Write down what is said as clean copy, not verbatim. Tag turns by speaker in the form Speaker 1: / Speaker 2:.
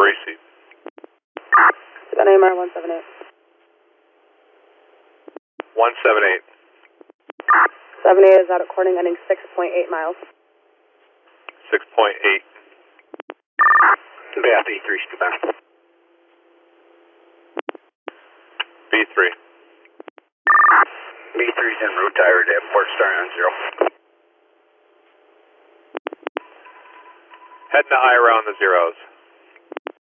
Speaker 1: Receive.
Speaker 2: Got AMR 178.
Speaker 1: 178.
Speaker 2: 78 is out at Corning, ending 6.8 miles.
Speaker 1: 6.8.
Speaker 3: Bath E3, Stefan.
Speaker 1: B3.
Speaker 3: B3's en route to Ira Davenport, starting on 0.
Speaker 1: Heading to Ira on the zeros.